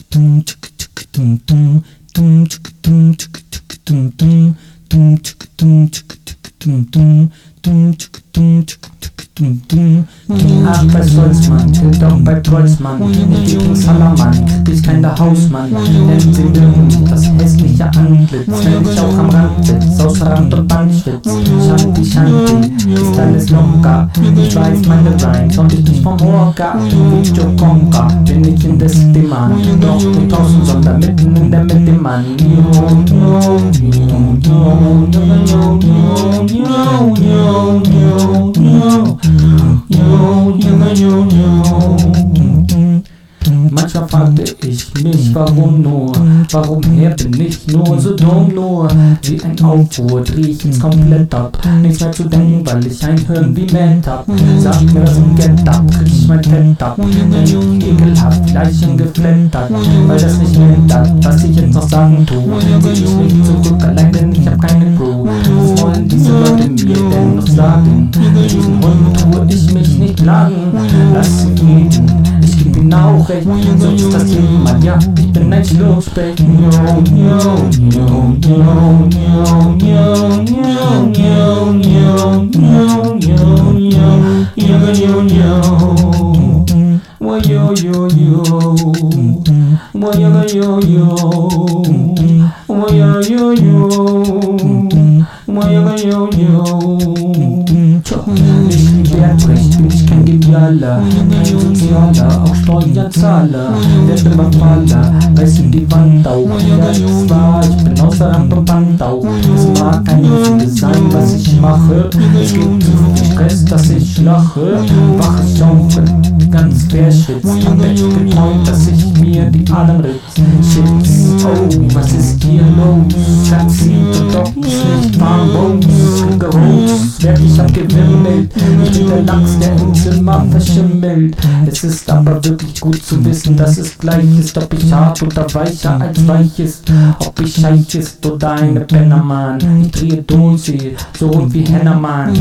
Ach, bei Solzmann, chillt auch bei Trollsmann. Nicht gegen Salaman, ich kein der Hausmann. Nennt sie nirgend das hässliche Antlitz. Wenn ich auch am Rand sitz, außer Rand und Bandschwitz. Shanti, Shanti, ist alles locker. Ich weiß meine Rhymes und ich nicht vom Hocker. Wie Jokonka, bin ich in des Demand. Doch nicht draußen, sondern mitten in der Mitte, Mann. Manchmal fragte ich mich, warum bin ich nur so dumm, nur wie ein Aufruhr, dreh ich jetzt komplett ab, nichts mehr zu denken, weil ich ein Hirn wie Mad hab. Sag mir das im Get ab, krieg ich mein Fett ab, denn ekelhaft, Leichen geflattert, weil das nicht ändert, was ich jetzt noch sagen tu. Seh ich nicht zurück, allein denn ich hab keine Crew. Was wollen diese Leute mir denn noch sagen? Diesen Hund tue ich mich nicht plagen, lass sie gehen. Ich geb ihnen auch recht, so ist das Leben, Mann, ja, ich bin ein Schlussbeck. Wer bricht, bin ich kein Genialer, kein Sozialer, auch Steuerzahler, der Überfaller, reiß in die Wand auf, ja ist wahr, ich bin außer Rand und Band auf. Es mag kein Gefühl sein, was ich mache, es gibt zu viel Stress, dass ich lache, wach ich auf, bin ganz verschwitzt, hab echt geträumt, dass ich mir die Adern ritz. Shit, oh, was ist hier los? Schatzi, du doch nicht warm, Bones, gerot, werd ich abgewimmelt, ich bin der Lachs, der im Zimmer verschimmelt. Es ist aber wirklich gut zu wissen, dass es gleich ist, ob ich hart oder weicher als weich ist, ob ich Scheich ist oder eine Pennermann. Ich drehe Dose, so rund wie Hennermann.